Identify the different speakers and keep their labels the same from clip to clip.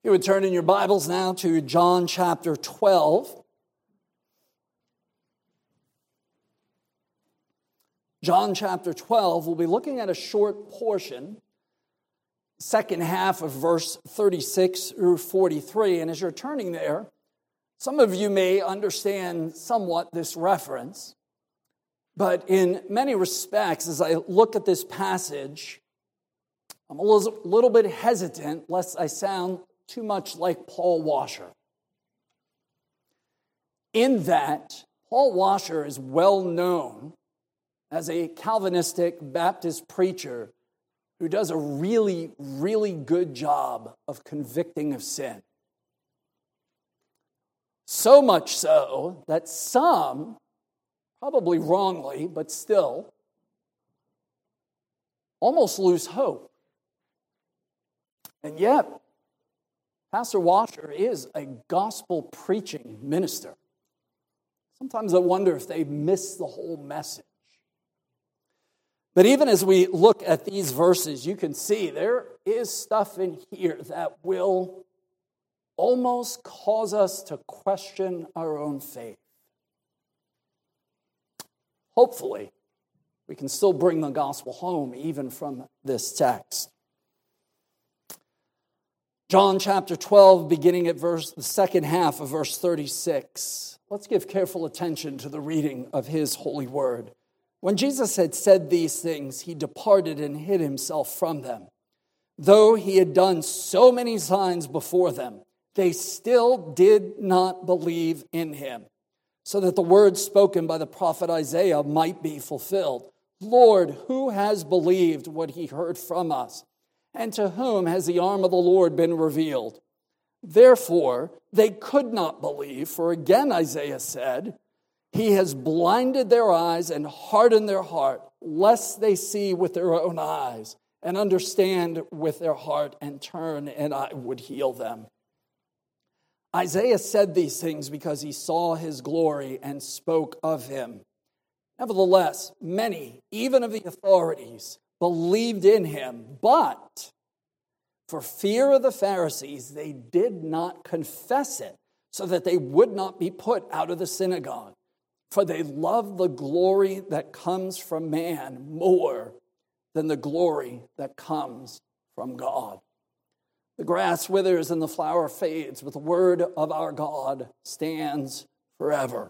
Speaker 1: You would turn in your Bibles now to John chapter 12. John chapter 12, we'll be looking at a short portion, second half of verse 36 through 43. And as you're turning there, some of you may understand somewhat this reference. But in many respects, as I look at this passage, I'm a little bit hesitant lest I sound too much like Paul Washer. In that, Paul Washer is well known as a Calvinistic Baptist preacher who does a really, really good job of convicting of sin. So much so that some, probably wrongly, but still, almost lose hope. And yet, Pastor Washer is a gospel-preaching minister. Sometimes I wonder if they miss the whole message. But even as we look at these verses, you can see there is stuff in here that will almost cause us to question our own faith. Hopefully, we can still bring the gospel home even from this text. John chapter 12, beginning at the second half of verse 36. Let's give careful attention to the reading of his holy word. When Jesus had said these things, he departed and hid himself from them. Though he had done so many signs before them, they still did not believe in him, so that the word spoken by the prophet Isaiah might be fulfilled. Lord, who has believed what he heard from us? And to whom has the arm of the Lord been revealed? Therefore, they could not believe, for again Isaiah said, he has blinded their eyes and hardened their heart, lest they see with their own eyes and understand with their heart and turn, and I would heal them. Isaiah said these things because he saw his glory and spoke of him. Nevertheless, many, even of the authorities, believed in him, but for fear of the Pharisees, they did not confess it, so that they would not be put out of the synagogue. For they love the glory that comes from man more than the glory that comes from God. The grass withers and the flower fades, but the word of our God stands forever.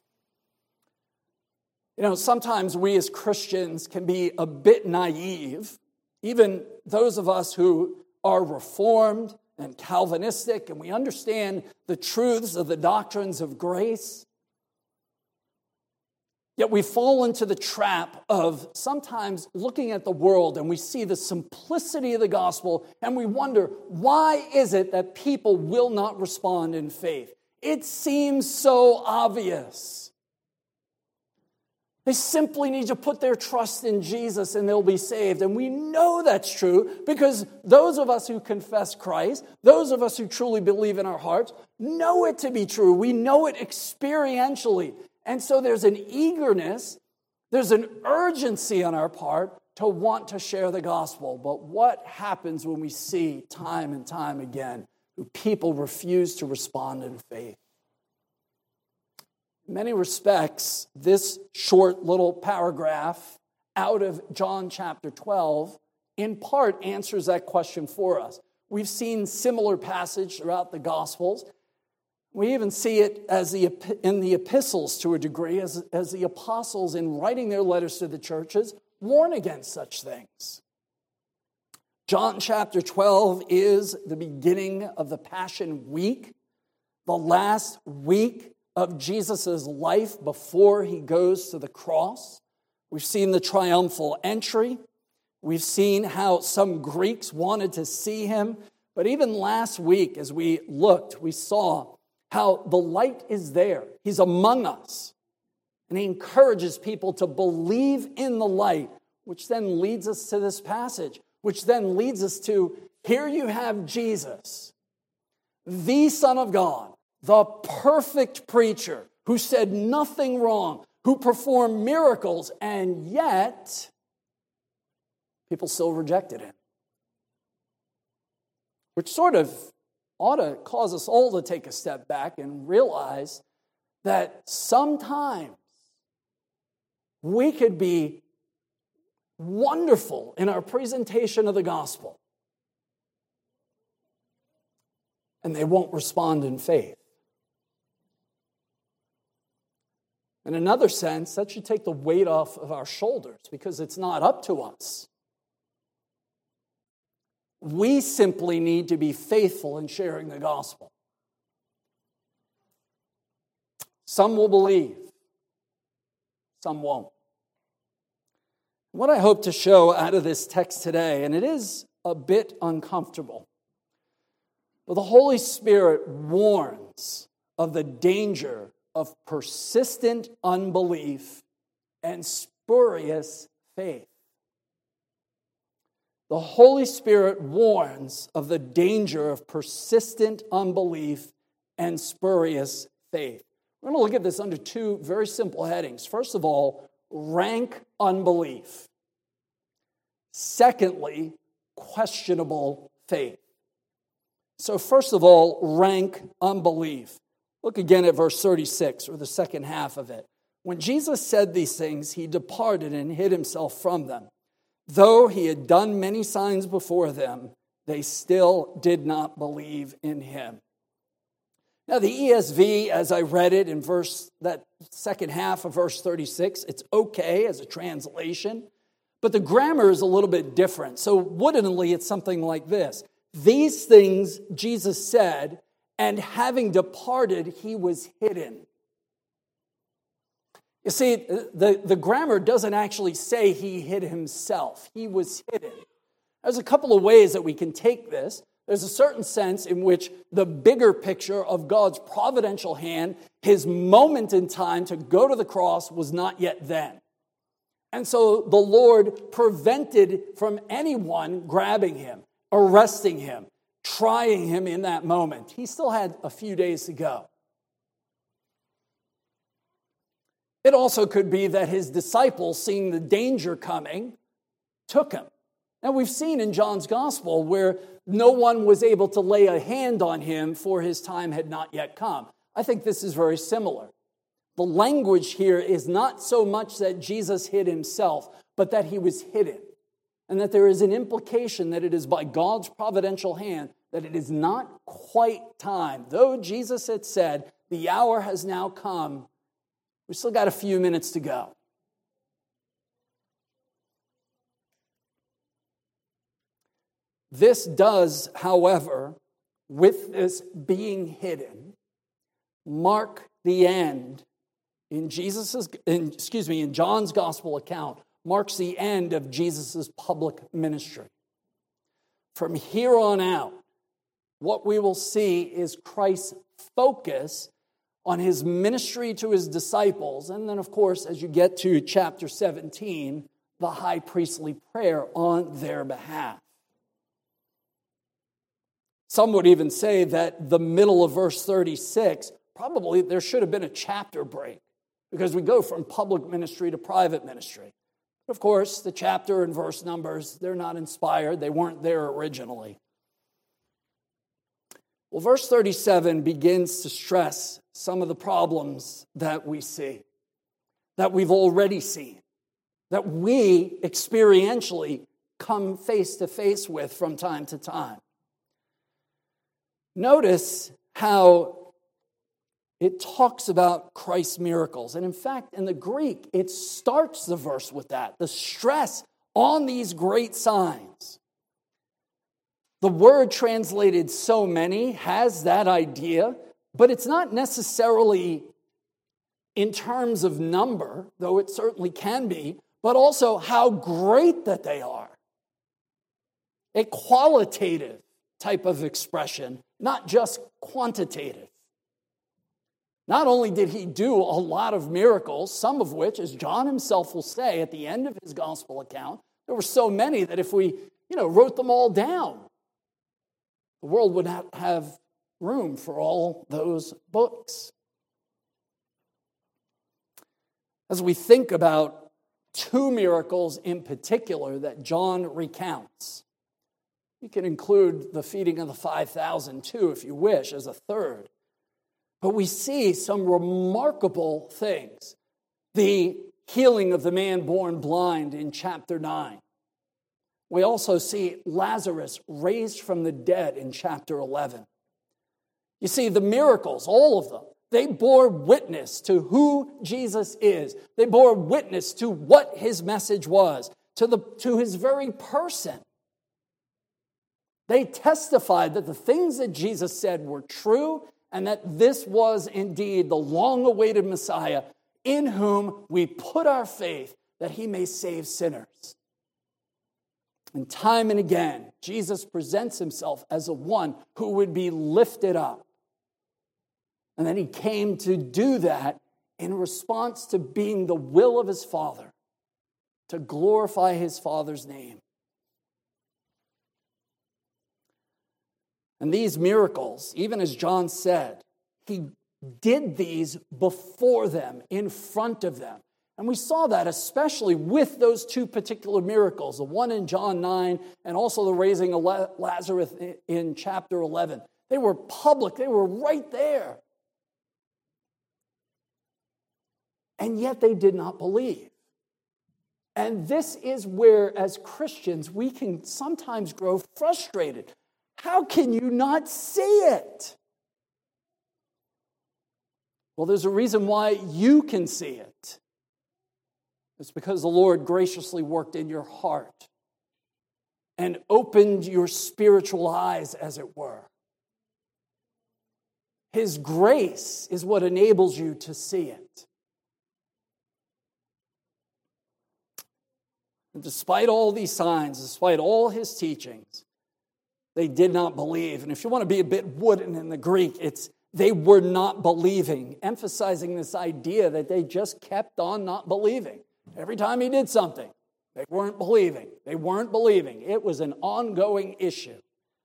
Speaker 1: You know, sometimes we as Christians can be a bit naive, even those of us who are Reformed and Calvinistic, and we understand the truths of the doctrines of grace. Yet we fall into the trap of sometimes looking at the world and we see the simplicity of the gospel and we wonder, why is it that people will not respond in faith? It seems so obvious. They simply need to put their trust in Jesus and they'll be saved. And we know that's true because those of us who confess Christ, those of us who truly believe in our hearts, know it to be true. We know it experientially. And so there's an eagerness, there's an urgency on our part to want to share the gospel. But what happens when we see time and time again people refuse to respond in faith? In many respects, this short little paragraph out of John chapter 12 in part answers that question for us. We've seen similar passage throughout the Gospels. We even see it in the epistles to a degree, as the apostles in writing their letters to the churches warn against such things. John chapter 12 is the beginning of the Passion Week, the last week of Jesus' life before he goes to the cross. We've seen the triumphal entry. We've seen how some Greeks wanted to see him. But even last week, as we looked, we saw how the light is there. He's among us. And he encourages people to believe in the light, which then leads us to this passage, which then leads us to, here you have Jesus, the Son of God, the perfect preacher who said nothing wrong, who performed miracles, and yet people still rejected him. Which sort of ought to cause us all to take a step back and realize that sometimes we could be wonderful in our presentation of the gospel, and they won't respond in faith. In another sense, that should take the weight off of our shoulders because it's not up to us. We simply need to be faithful in sharing the gospel. Some will believe, some won't. What I hope to show out of this text today, and it is a bit uncomfortable, but the Holy Spirit warns of the danger of persistent unbelief and spurious faith. The Holy Spirit warns of the danger of persistent unbelief and spurious faith. We're going to look at this under two very simple headings. First of all, rank unbelief. Secondly, questionable faith. So first of all, rank unbelief. Look again at verse 36, or the second half of it. When Jesus said these things, he departed and hid himself from them. Though he had done many signs before them, they still did not believe in him. Now the ESV, as I read it in that second half of verse 36, it's okay as a translation, but the grammar is a little bit different. So woodenly, it's something like this. These things Jesus said, and having departed, he was hidden. You see, the grammar doesn't actually say he hid himself. He was hidden. There's a couple of ways that we can take this. There's a certain sense in which the bigger picture of God's providential hand, his moment in time to go to the cross was not yet then. And so the Lord prevented from anyone grabbing him, arresting him, trying him in that moment. He still had a few days to go. It also could be that his disciples, seeing the danger coming, took him. Now we've seen in John's gospel where no one was able to lay a hand on him, for his time had not yet come. I think this is very similar. The language here is not so much that Jesus hid himself, but that he was hidden. And that there is an implication that it is by God's providential hand that it is not quite time. Though Jesus had said, the hour has now come, we still got a few minutes to go. This does, however, with this being hidden, mark the end in John's gospel account, marks the end of Jesus' public ministry. From here on out, what we will see is Christ's focus on his ministry to his disciples, and then, of course, as you get to chapter 17, the high priestly prayer on their behalf. Some would even say that the middle of verse 36, probably there should have been a chapter break, because we go from public ministry to private ministry. Of course, the chapter and verse numbers, they're not inspired. They weren't there originally. Well, verse 37 begins to stress some of the problems that we see, that we've already seen, that we experientially come face to face with from time to time. Notice how it talks about Christ's miracles. And in fact, in the Greek, it starts the verse with that, the stress on these great signs. The word translated "so many" has that idea, but it's not necessarily in terms of number, though it certainly can be, but also how great that they are. A qualitative type of expression, not just quantitative. Not only did he do a lot of miracles, some of which, as John himself will say at the end of his gospel account, there were so many that if we, wrote them all down, the world would not have room for all those books. As we think about 2 miracles in particular that John recounts, You can include the feeding of the 5,000 too, if you wish, as a third. But we see some remarkable things. The healing of the man born blind in chapter 9. We also see Lazarus raised from the dead in chapter 11. You see, the miracles, all of them, they bore witness to who Jesus is. They bore witness to what his message was, to his very person. They testified that the things that Jesus said were true and that this was indeed the long-awaited Messiah in whom we put our faith that he may save sinners. And time and again, Jesus presents himself as the one who would be lifted up. And then he came to do that in response to being the will of his Father, to glorify his Father's name. And these miracles, even as John said, he did these before them, in front of them. And we saw that especially with those two particular miracles, the one in John 9 and also the raising of Lazarus in chapter 11. They were public. They were right there. And yet they did not believe. And this is where, as Christians, we can sometimes grow frustrated. How can you not see it? Well, there's a reason why you can see it. It's because the Lord graciously worked in your heart and opened your spiritual eyes, as it were. His grace is what enables you to see it. And despite all these signs, despite all his teachings, they did not believe. And if you want to be a bit wooden in the Greek, it's they were not believing, emphasizing this idea that they just kept on not believing. Every time he did something, they weren't believing. They weren't believing. It was an ongoing issue.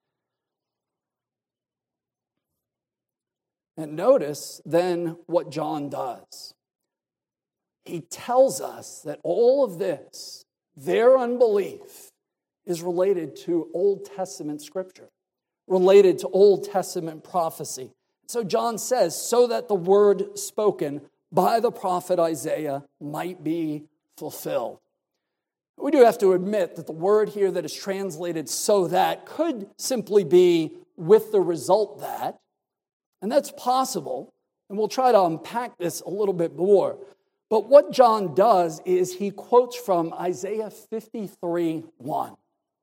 Speaker 1: And notice then what John does. He tells us that all of this, their unbelief, is related to Old Testament scripture, related to Old Testament prophecy. So John says, so that the word spoken by the prophet Isaiah might be fulfilled. We do have to admit that the word here that is translated so that could simply be with the result that, and that's possible, and we'll try to unpack this a little bit more. But what John does is he quotes from Isaiah 53:1.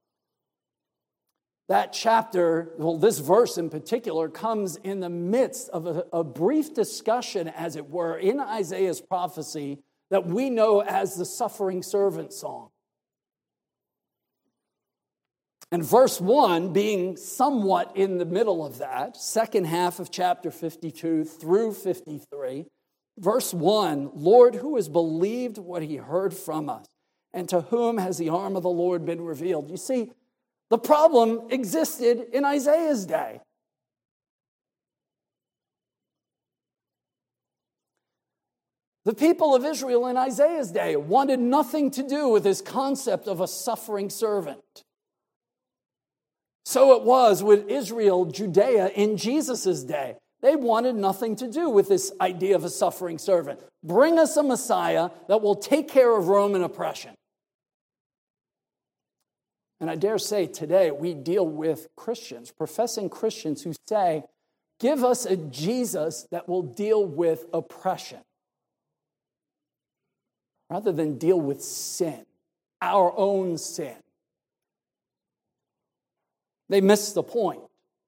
Speaker 1: That chapter, well, this verse in particular, comes in the midst of a brief discussion, as it were, in Isaiah's prophecy that we know as the suffering servant song. And verse 1 being somewhat in the middle of that, second half of chapter 52 through 53, verse 1, Lord, who has believed what he heard from us, and to whom has the arm of the Lord been revealed? You see, the problem existed in Isaiah's day. The people of Israel in Isaiah's day wanted nothing to do with this concept of a suffering servant. So it was with Israel, Judea, in Jesus' day. They wanted nothing to do with this idea of a suffering servant. Bring us a Messiah that will take care of Roman oppression. And I dare say today we deal with Christians, professing Christians who say, give us a Jesus that will deal with oppression, rather than deal with sin, our own sin. They miss the point.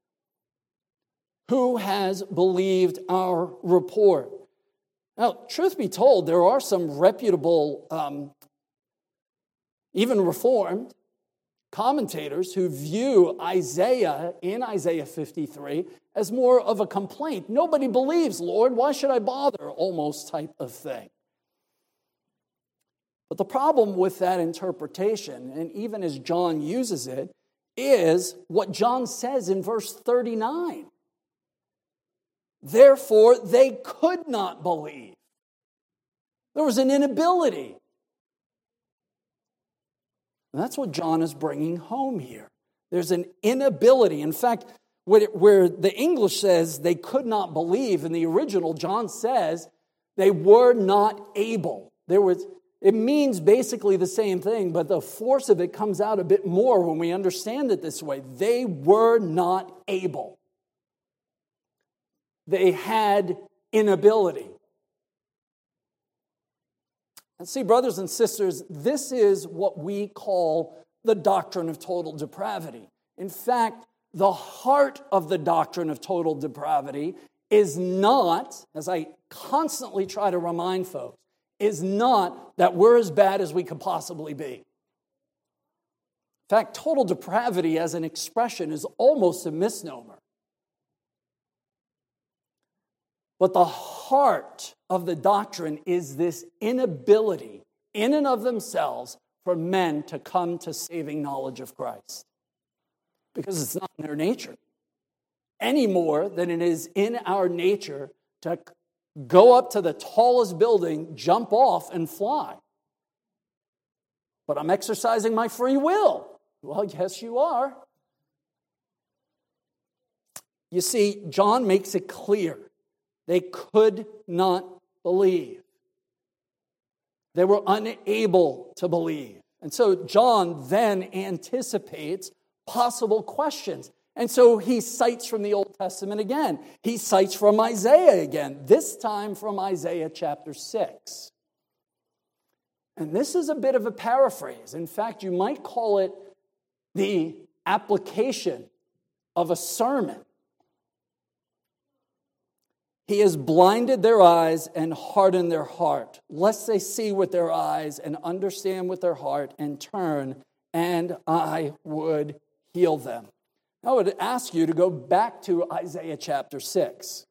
Speaker 1: Who has believed our report? Now, truth be told, there are some reputable, even Reformed, commentators who view Isaiah in Isaiah 53 as more of a complaint. Nobody believes, Lord, why should I bother? Almost type of thing. But the problem with that interpretation, and even as John uses it, is what John says in verse 39. Therefore, they could not believe. There was an inability. And that's what John is bringing home here. There's an inability. In fact, where the English says they could not believe, in the original, John says they were not able. It means basically the same thing, but the force of it comes out a bit more when we understand it this way. They were not able. They had inability. And see, brothers and sisters, this is what we call the doctrine of total depravity. In fact, the heart of the doctrine of total depravity is not, as I constantly try to remind folks, is not that we're as bad as we could possibly be. In fact, total depravity as an expression is almost a misnomer. But the heart of the doctrine is this inability, in and of themselves, for men to come to saving knowledge of Christ. Because it's not in their nature. Any more than it is in our nature to go up to the tallest building, jump off, and fly. But I'm exercising my free will. Well, yes, you are. You see, John makes it clear. They could not believe. They were unable to believe. And so John then anticipates possible questions. And so he cites from the Old Testament again. He cites from Isaiah again, this time from Isaiah chapter 6. And this is a bit of a paraphrase. In fact, you might call it the application of a sermon. He has blinded their eyes and hardened their heart, lest they see with their eyes and understand with their heart and turn, and I would heal them. I would ask you to go back to Isaiah chapter 6.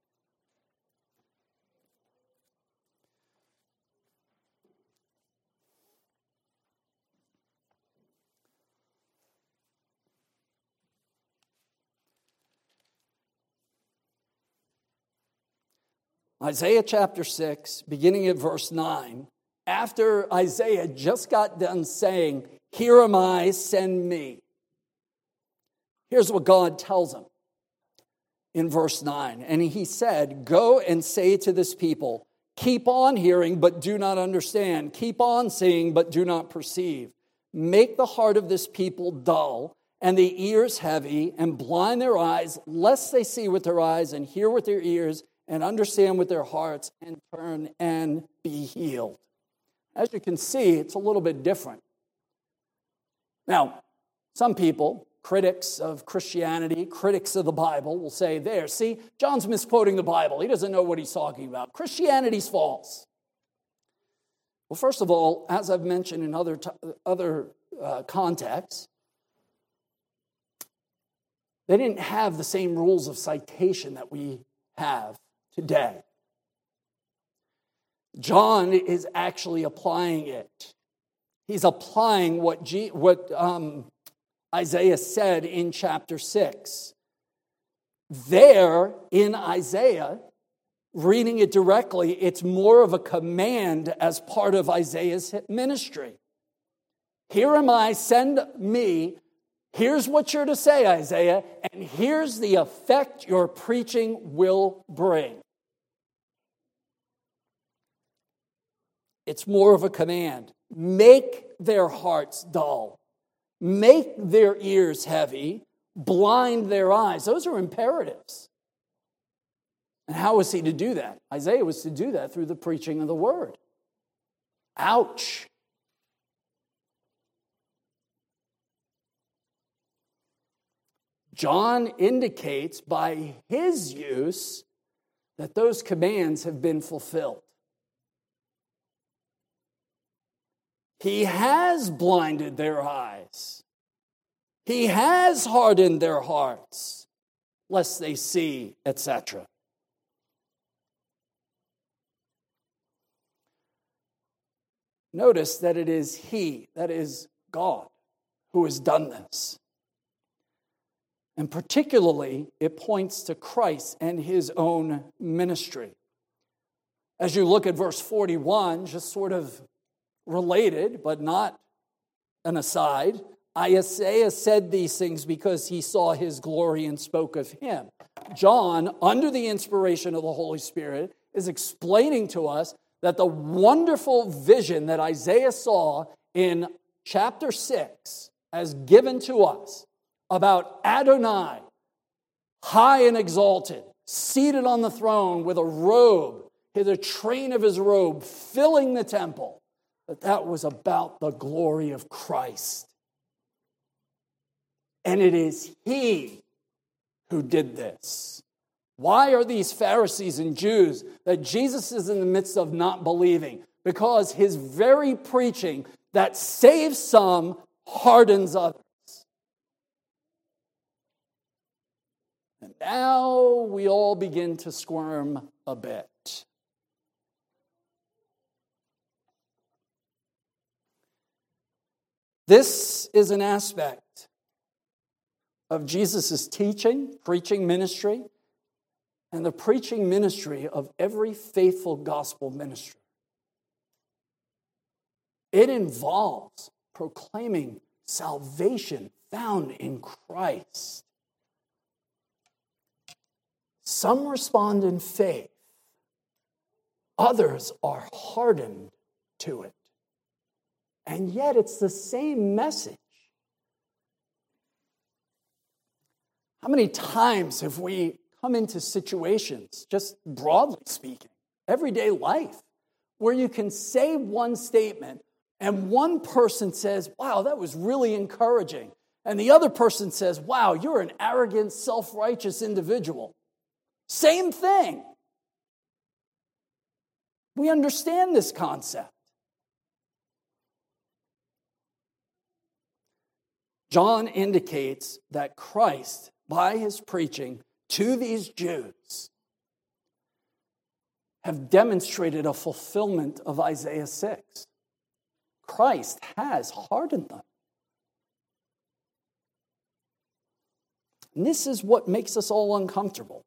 Speaker 1: Isaiah chapter 6, beginning at verse 9, after Isaiah just got done saying, "Here am I, send me." Here's what God tells him in verse 9. And he said, "Go and say to this people, keep on hearing, but do not understand. Keep on seeing, but do not perceive. Make the heart of this people dull, and the ears heavy, and blind their eyes, lest they see with their eyes, and hear with their ears, and understand with their hearts, and turn and be healed." As you can see, it's a little bit different. Now, some people, critics of Christianity, critics of the Bible, will say, there, see, John's misquoting the Bible. He doesn't know what he's talking about. Christianity's false. Well, first of all, as I've mentioned in other contexts, they didn't have the same rules of citation that we have today. John is actually applying it. He's applying what Isaiah said in chapter 6. There, in Isaiah, reading it directly, it's more of a command as part of Isaiah's ministry. Here am I, send me. Here's what you're to say, Isaiah, and here's the effect your preaching will bring. It's more of a command. Make their hearts dull. Make their ears heavy. Blind their eyes. Those are imperatives. And how was he to do that? Isaiah was to do that through the preaching of the word. Ouch. John indicates by his use that those commands have been fulfilled. He has blinded their eyes. He has hardened their hearts, lest they see, etc. Notice that it is He, that is God, who has done this. And particularly, it points to Christ and His own ministry. As you look at verse 41, just sort of related, but not an aside, Isaiah said these things because he saw his glory and spoke of him. John, under the inspiration of the Holy Spirit, is explaining to us that the wonderful vision that Isaiah saw in chapter 6, as given to us, about Adonai, high and exalted, seated on the throne with a robe, the train of his robe filling the temple, that was about the glory of Christ. And it is he who did this. Why are these Pharisees and Jews that Jesus is in the midst of not believing? Because his very preaching that saves some hardens others. And now we all begin to squirm a bit. This is an aspect of Jesus' teaching, preaching ministry, and the preaching ministry of every faithful gospel ministry. It involves proclaiming salvation found in Christ. Some respond in faith. Others are hardened to it. And yet it's the same message. How many times have we come into situations, just broadly speaking, everyday life, where you can say one statement and one person says, wow, that was really encouraging. And the other person says, wow, you're an arrogant, self-righteous individual. Same thing. We understand this concept. John indicates that Christ, by his preaching to these Jews, have demonstrated a fulfillment of Isaiah 6. Christ has hardened them. And this is what makes us all uncomfortable.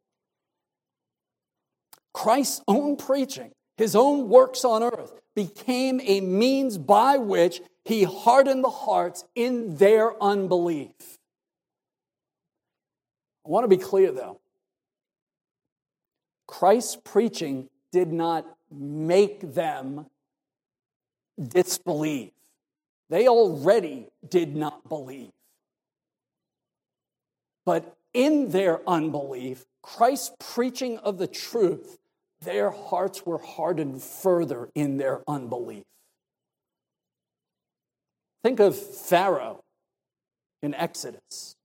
Speaker 1: Christ's own preaching, his own works on earth, became a means by which he hardened the hearts in their unbelief. I want to be clear, though. Christ's preaching did not make them disbelieve. They already did not believe. But in their unbelief, Christ's preaching of the truth, their hearts were hardened further in their unbelief. Think of Pharaoh in Exodus.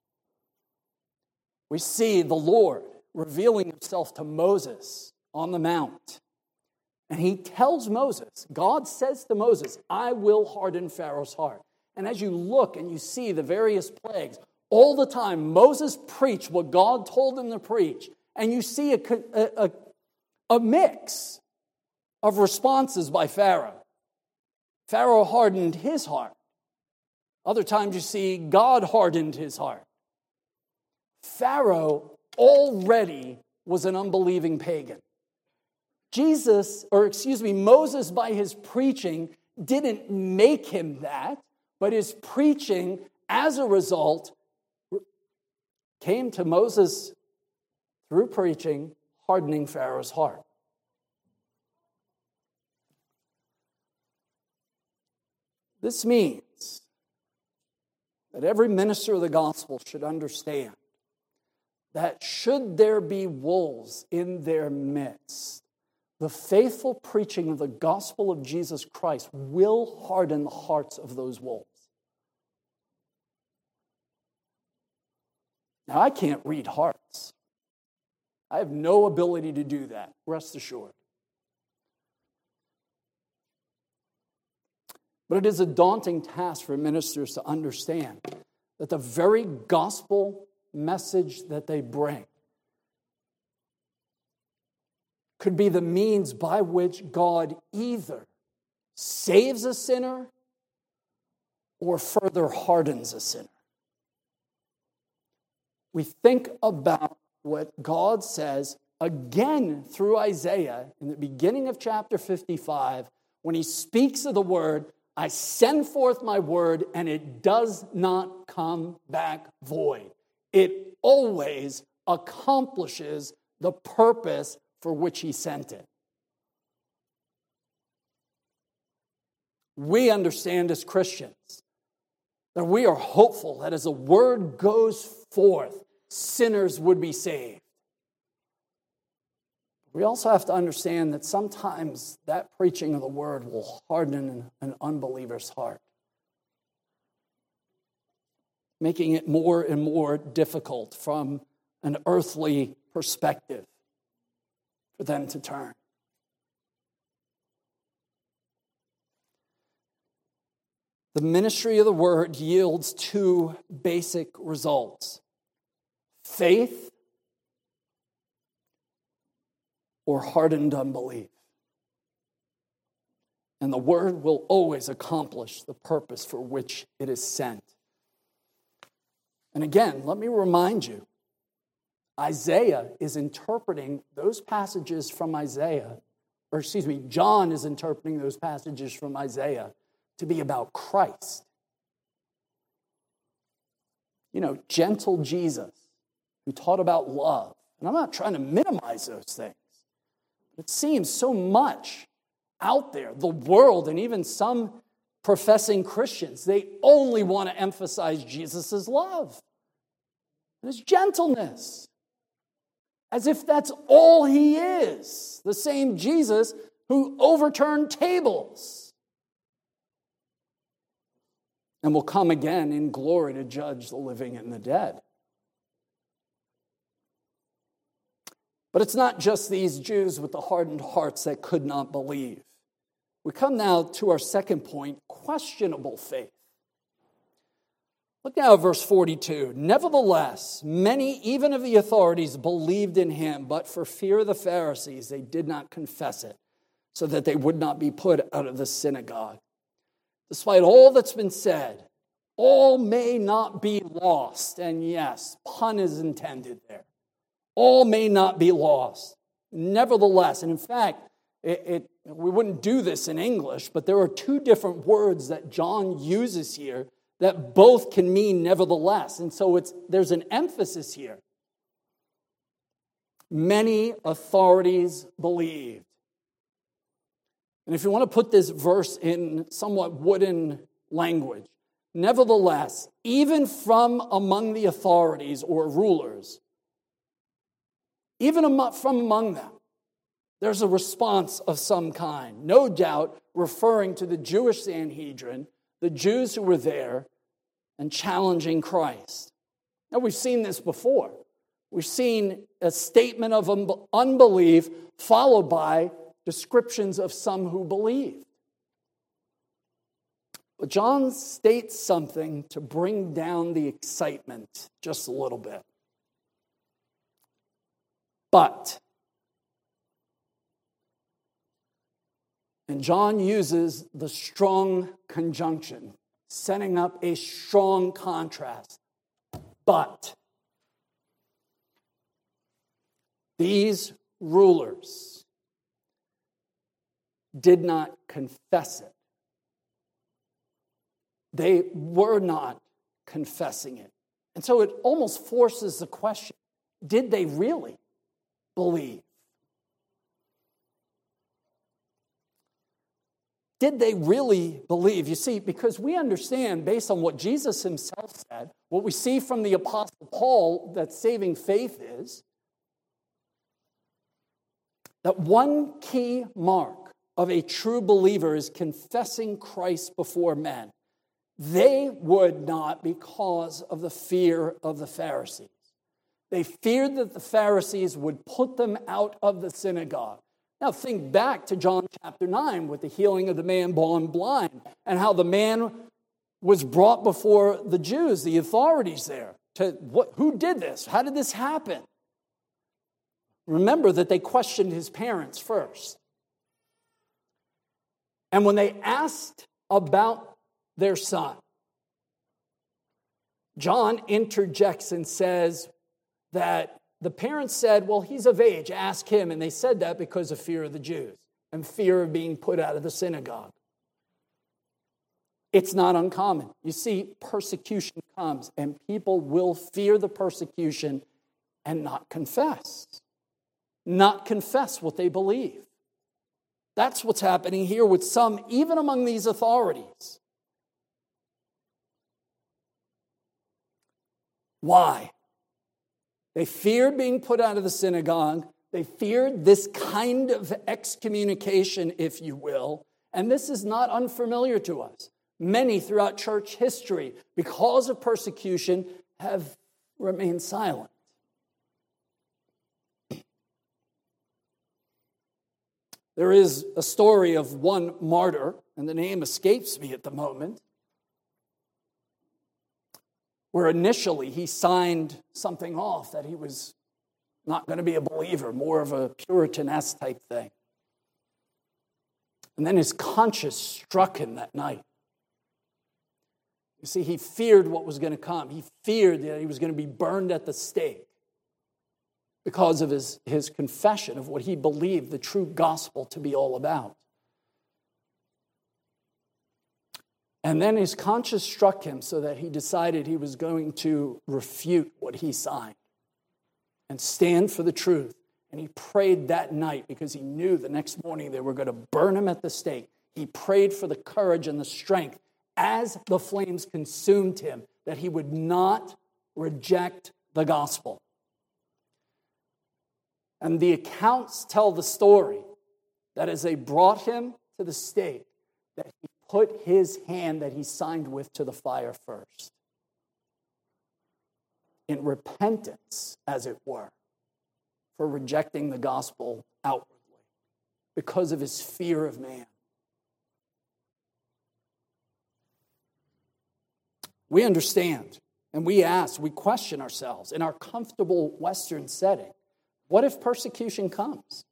Speaker 1: We see the Lord revealing himself to Moses on the mount. And he tells Moses, God says to Moses, I will harden Pharaoh's heart. And as you look and you see the various plagues, all the time Moses preached what God told him to preach. And you see a mix of responses by Pharaoh. Pharaoh hardened his heart. Other times you see God hardened his heart. Pharaoh already was an unbelieving pagan. Moses, by his preaching, didn't make him that, but his preaching, as a result, came to Moses through preaching, hardening Pharaoh's heart. This means that every minister of the gospel should understand that should there be wolves in their midst, the faithful preaching of the gospel of Jesus Christ will harden the hearts of those wolves. Now, I can't read hearts. I have no ability to do that, rest assured. But it is a daunting task for ministers to understand that the very gospel message that they bring could be the means by which God either saves a sinner or further hardens a sinner. We think about what God says again through Isaiah in the beginning of chapter 55 when he speaks of the word, I send forth my word, and it does not come back void. It always accomplishes the purpose for which he sent it. We understand as Christians that we are hopeful that as the word goes forth, sinners would be saved. We also have to understand that sometimes that preaching of the word will harden an unbeliever's heart, making it more and more difficult from an earthly perspective for them to turn. The ministry of the word yields two basic results: faith or hardened unbelief. And the word will always accomplish the purpose for which it is sent. And again, let me remind you, Isaiah is interpreting those passages from John is interpreting those passages from Isaiah to be about Christ. You know, gentle Jesus, who taught about love. And I'm not trying to minimize those things. It seems so much out there, the world, and even some professing Christians, they only want to emphasize Jesus' love and his gentleness, as if that's all he is. The same Jesus who overturned tables and will come again in glory to judge the living and the dead. But it's not just these Jews with the hardened hearts that could not believe. We come now to our second point, questionable faith. Look now at verse 42. Nevertheless, many, even of the authorities, believed in him, but for fear of the Pharisees, they did not confess it, so that they would not be put out of the synagogue. Despite all that's been said, all may not be lost. And yes, pun is intended there. All may not be lost. Nevertheless, and in fact, we wouldn't do this in English, but there are two different words that John uses here that both can mean nevertheless. And so there's an emphasis here. Many authorities believed. And if you want to put this verse in somewhat wooden language, nevertheless, even from among the authorities or rulers, even from among them, there's a response of some kind, no doubt referring to the Jewish Sanhedrin, the Jews who were there and challenging Christ. Now, we've seen this before. We've seen a statement of unbelief followed by descriptions of some who believed. But John states something to bring down the excitement just a little bit. But, and John uses the strong conjunction, setting up a strong contrast. But these rulers did not confess it. They were not confessing it. And so it almost forces the question, did they really believe? Did they really believe? You see, because we understand, based on what Jesus himself said, what we see from the Apostle Paul, that saving faith is, that one key mark of a true believer is confessing Christ before men. They would not because of the fear of the Pharisees. They feared that the Pharisees would put them out of the synagogue. Now think back to John chapter 9 with the healing of the man born blind and how the man was brought before the Jews, the authorities there. Who did this? How did this happen? Remember that they questioned his parents first. And when they asked about their son, John interjects and says that the parents said, well, he's of age, ask him. And they said that because of fear of the Jews and fear of being put out of the synagogue. It's not uncommon. You see, persecution comes, and people will fear the persecution and not confess. Not confess what they believe. That's what's happening here with some, even among these authorities. Why? They feared being put out of the synagogue. They feared this kind of excommunication, if you will. And this is not unfamiliar to us. Many throughout church history, because of persecution, have remained silent. There is a story of one martyr, and the name escapes me at the moment, where initially he signed something off that he was not going to be a believer, more of a Puritan-esque type thing. And then his conscience struck him that night. You see, he feared what was going to come. He feared that he was going to be burned at the stake because of his confession of what he believed the true gospel to be all about. And then his conscience struck him so that he decided he was going to refute what he signed and stand for the truth. And he prayed that night because he knew the next morning they were going to burn him at the stake. He prayed for the courage and the strength as the flames consumed him, that he would not reject the gospel. And the accounts tell the story that as they brought him to the stake, that he put his hand that he signed with to the fire first, in repentance, as it were, for rejecting the gospel outwardly because of his fear of man. We understand, and we ask, we question ourselves in our comfortable Western setting. What if persecution comes?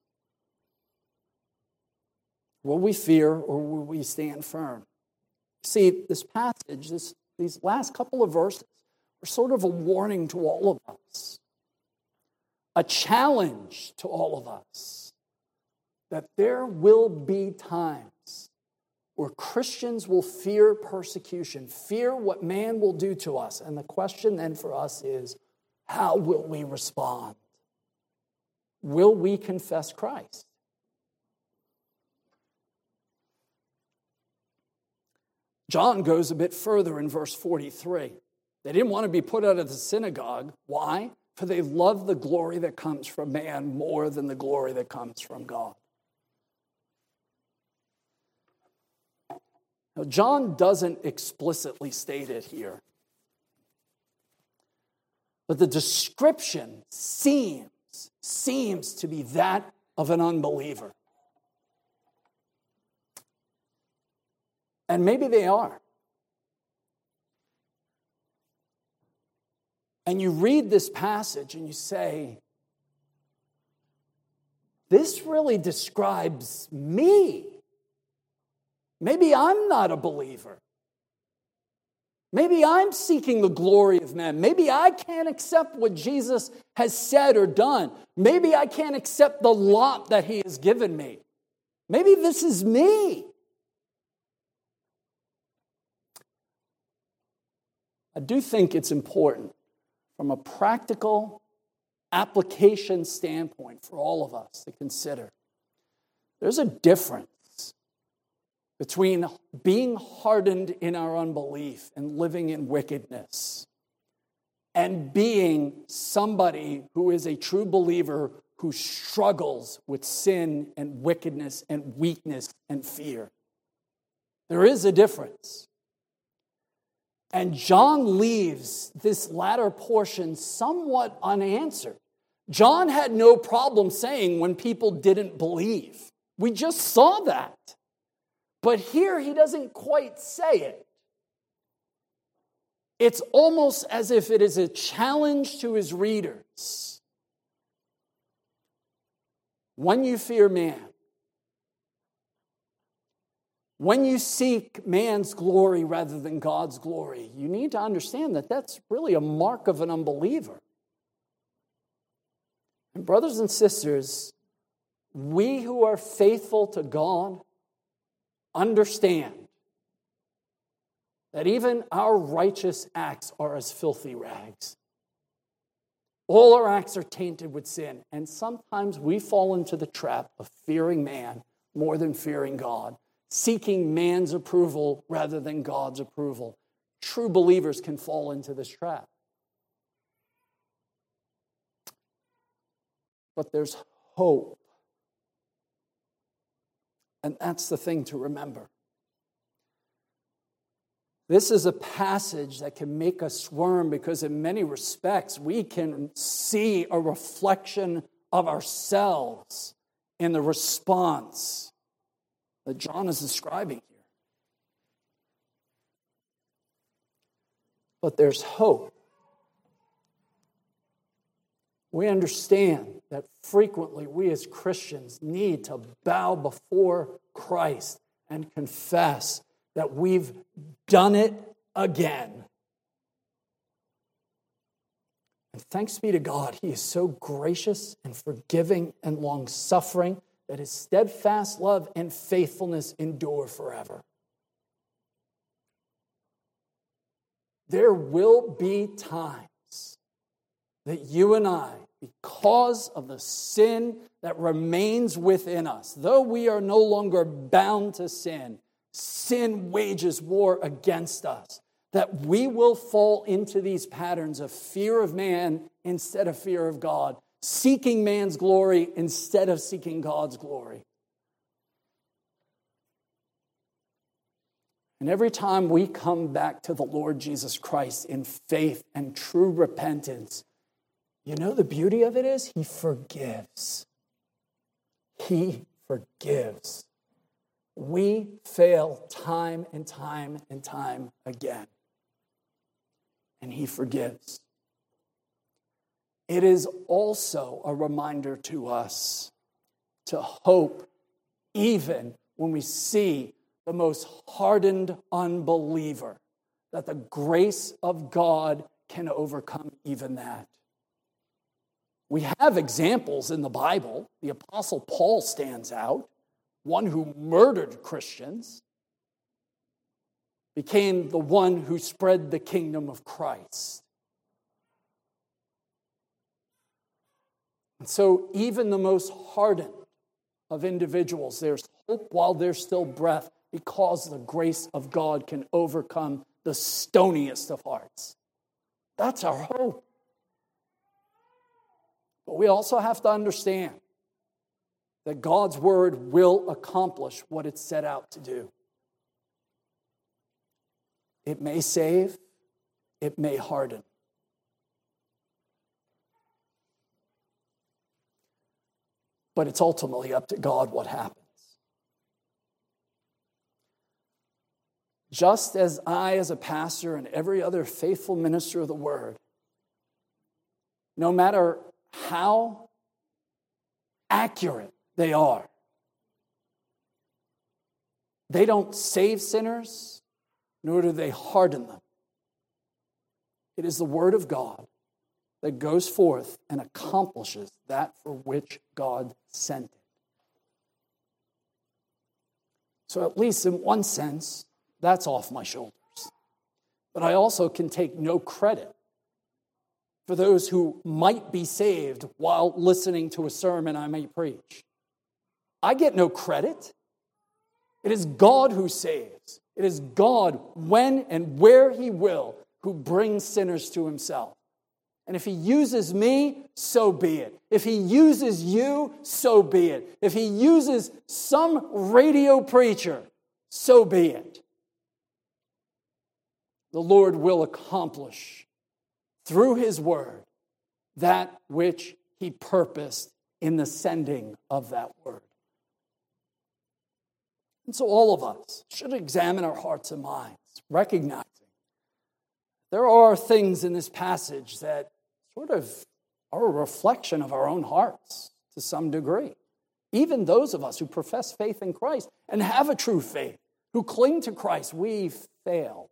Speaker 1: Will we fear or will we stand firm? See, this passage, these last couple of verses are sort of a warning to all of us, a challenge to all of us, that there will be times where Christians will fear persecution, fear what man will do to us. And the question then for us is, how will we respond? Will we confess Christ? John goes a bit further in verse 43. They didn't want to be put out of the synagogue. Why? For they love the glory that comes from man more than the glory that comes from God. Now, John doesn't explicitly state it here, but the description seems to be that of an unbeliever. And maybe they are. And you read this passage and you say, this really describes me. Maybe I'm not a believer. Maybe I'm seeking the glory of men. Maybe I can't accept what Jesus has said or done. Maybe I can't accept the lot that he has given me. Maybe this is me. I do think it's important from a practical application standpoint for all of us to consider. There's a difference between being hardened in our unbelief and living in wickedness and being somebody who is a true believer who struggles with sin and wickedness and weakness and fear. There is a difference. And John leaves this latter portion somewhat unanswered. John had no problem saying when people didn't believe. We just saw that. But here he doesn't quite say it. It's almost as if it is a challenge to his readers. When you fear man, when you seek man's glory rather than God's glory, you need to understand that that's really a mark of an unbeliever. And brothers and sisters, we who are faithful to God understand that even our righteous acts are as filthy rags. All our acts are tainted with sin, and sometimes we fall into the trap of fearing man more than fearing God, seeking man's approval rather than God's approval. True believers can fall into this trap. But there's hope. And that's the thing to remember. This is a passage that can make us squirm because in many respects we can see a reflection of ourselves in the response that John is describing here. But there's hope. We understand that frequently we as Christians need to bow before Christ and confess that we've done it again. And thanks be to God, He is so gracious and forgiving and long-suffering that His steadfast love and faithfulness endure forever. There will be times that you and I, because of the sin that remains within us, though we are no longer bound to sin, sin wages war against us, that we will fall into these patterns of fear of man instead of fear of God, seeking man's glory instead of seeking God's glory. And every time we come back to the Lord Jesus Christ in faith and true repentance, you know the beauty of it is He forgives. He forgives. We fail time and time and time again. And He forgives. It is also a reminder to us to hope even when we see the most hardened unbeliever, that the grace of God can overcome even that. We have examples in the Bible. The Apostle Paul stands out, one who murdered Christians, became the one who spread the kingdom of Christ. And so even the most hardened of individuals, there's hope while there's still breath, because the grace of God can overcome the stoniest of hearts. That's our hope. But we also have to understand that God's word will accomplish what it's set out to do. It may save, it may harden. But it's ultimately up to God what happens. Just as I, as a pastor, and every other faithful minister of the word, no matter how accurate they are, they don't save sinners, nor do they harden them. It is the word of God that goes forth and accomplishes that for which God sent it. So at least in one sense, that's off my shoulders. But I also can take no credit for those who might be saved while listening to a sermon I may preach. I get no credit. It is God who saves. It is God, when and where He will, who brings sinners to Himself. And if He uses me, so be it. If He uses you, so be it. If He uses some radio preacher, so be it. The Lord will accomplish through His word that which He purposed in the sending of that word. And so all of us should examine our hearts and minds, recognizing there are things in this passage that sort of are a reflection of our own hearts to some degree. Even those of us who profess faith in Christ and have a true faith, who cling to Christ, we fail.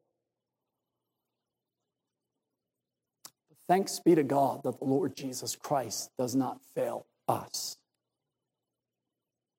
Speaker 1: Thanks be to God that the Lord Jesus Christ does not fail us.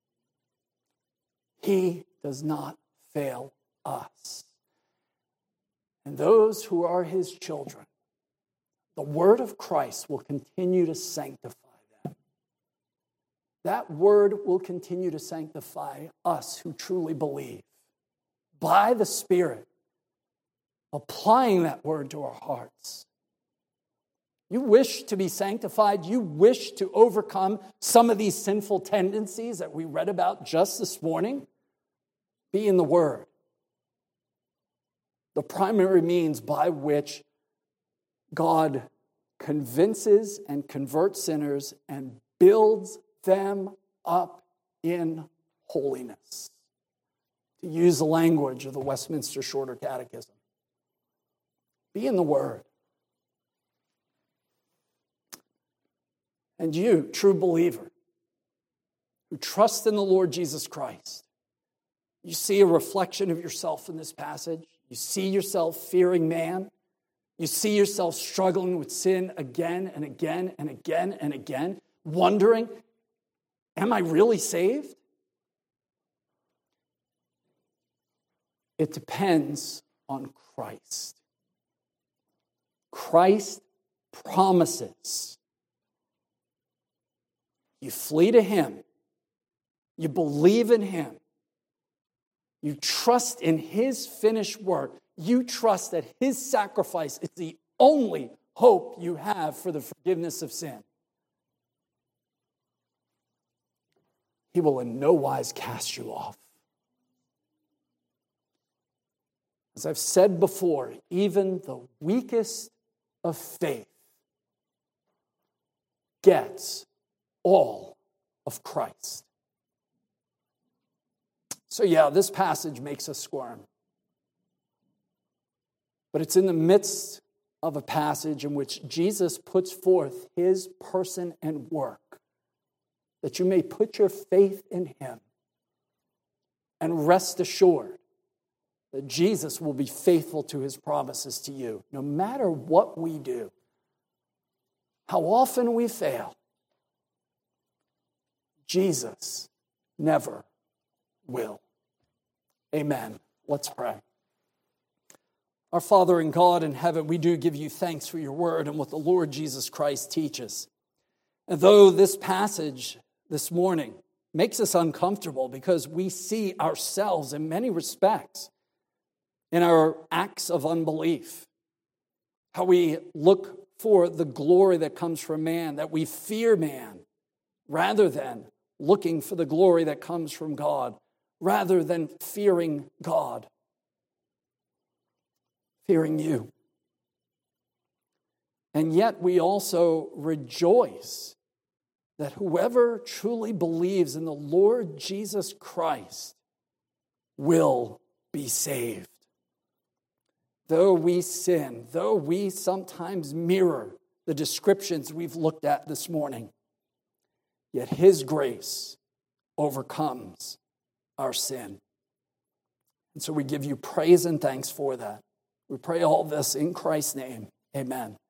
Speaker 1: He does not fail us. And those who are his children, the word of Christ will continue to sanctify them. That word will continue to sanctify us who truly believe by the Spirit, applying that word to our hearts. You wish to be sanctified. You wish to overcome some of these sinful tendencies that we read about just this morning. Be in the Word. The primary means by which God convinces and converts sinners and builds them up in holiness. To use the language of the Westminster Shorter Catechism. Be in the Word. And you, true believer, who trust in the Lord Jesus Christ, you see a reflection of yourself in this passage. You see yourself fearing man. You see yourself struggling with sin again and again and again and again, wondering, am I really saved? It depends on Christ. Christ promises. You flee to him. You believe in him. You trust in his finished work. You trust that his sacrifice is the only hope you have for the forgiveness of sin. He will in no wise cast you off. As I've said before, even the weakest of faith gets all of Christ. So yeah, this passage makes us squirm. But it's in the midst of a passage in which Jesus puts forth his person and work, that you may put your faith in him and rest assured that Jesus will be faithful to his promises to you, no matter what we do, how often we fail. Jesus never will. Amen. Let's pray. Our Father and God in heaven, we do give you thanks for your word and what the Lord Jesus Christ teaches. And though this passage this morning makes us uncomfortable because we see ourselves in many respects in our acts of unbelief, how we look for the glory that comes from man, that we fear man rather than looking for the glory that comes from God, rather than fearing God, fearing you. And yet we also rejoice that whoever truly believes in the Lord Jesus Christ will be saved. Though we sin, though we sometimes mirror the descriptions we've looked at this morning, yet his grace overcomes our sin. And so we give you praise and thanks for that. We pray all this in Christ's name. Amen.